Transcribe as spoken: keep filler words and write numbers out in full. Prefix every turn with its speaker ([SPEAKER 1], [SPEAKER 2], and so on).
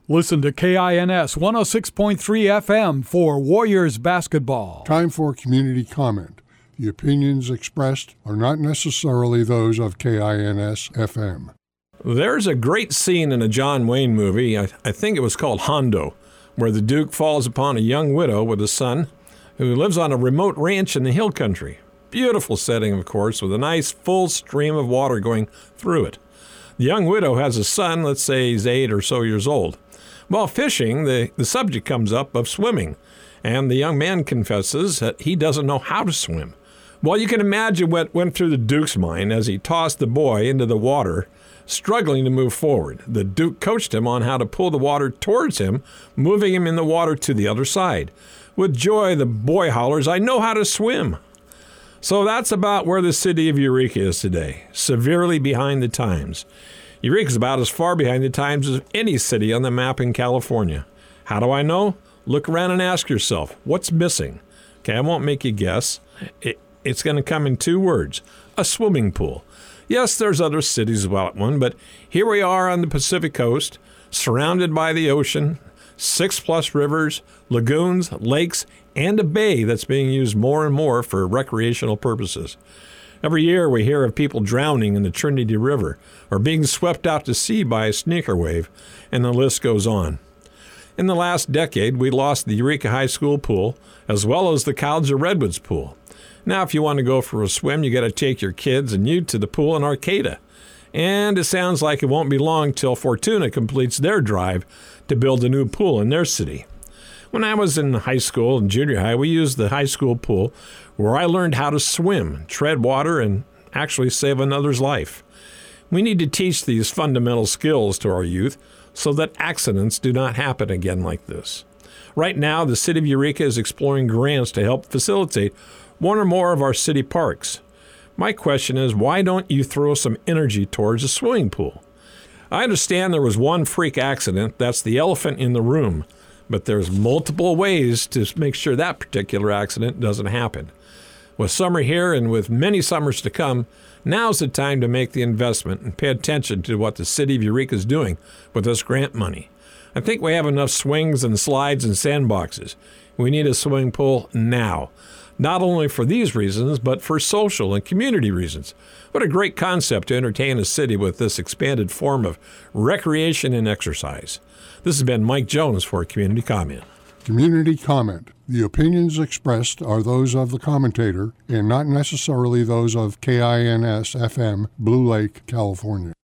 [SPEAKER 1] Listen to K I N S one oh six point three F M for Warriors basketball.
[SPEAKER 2] Time for community comment. The opinions expressed are not necessarily those of K I N S F M.
[SPEAKER 3] There's a great scene in a John Wayne movie, I, I think it was called Hondo, where the Duke falls upon a young widow with a son who lives on a remote ranch in the hill country. Beautiful setting, of course, with a nice full stream of water going through it. The young widow has a son, let's say he's eight or so years old. While fishing, the, the subject comes up of swimming, and the young man confesses that he doesn't know how to swim. Well, you can imagine what went through the Duke's mind as he tossed the boy into the water, struggling to move forward. The Duke coached him on how to pull the water towards him, moving him in the water to the other side. With joy, the boy hollers, "I know how to swim." So that's about where the city of Eureka is today, severely behind the times. Eureka is about as far behind the times as any city on the map in California. How do I know? Look around and ask yourself, what's missing? Okay, I won't make you guess. It, it's going to come in two words, a swimming pool. Yes, there's other cities without one, but here we are on the Pacific coast, surrounded by the ocean, six plus rivers, lagoons, lakes, and a bay that's being used more and more for recreational purposes. Every year we hear of people drowning in the Trinity River or being swept out to sea by a sneaker wave, and the list goes on. In the last decade, we lost the Eureka High School pool as well as the Cowser Redwoods pool. Now, if you want to go for a swim, you got to take your kids and you to the pool in Arcata. And it sounds like it won't be long till Fortuna completes their drive to build a new pool in their city. When I was in high school and junior high, we used the high school pool where I learned how to swim, tread water, and actually save another's life. We need to teach these fundamental skills to our youth so that accidents do not happen again like this. Right now, the city of Eureka is exploring grants to help facilitate one or more of our city parks. My question is, why don't you throw some energy towards a swimming pool? I understand there was one freak accident, that's the elephant in the room, but there's multiple ways to make sure that particular accident doesn't happen. With summer here and with many summers to come, now's the time to make the investment and pay attention to what the city of Eureka is doing with this grant money. I think we have enough swings and slides and sandboxes. We need a swimming pool now. Not only for these reasons, but for social and community reasons. What a great concept to entertain a city with this expanded form of recreation and exercise. This has been Mike Jones for Community Comment.
[SPEAKER 2] Community comment. The opinions expressed are those of the commentator and not necessarily those of K I N S F M, Blue Lake, California.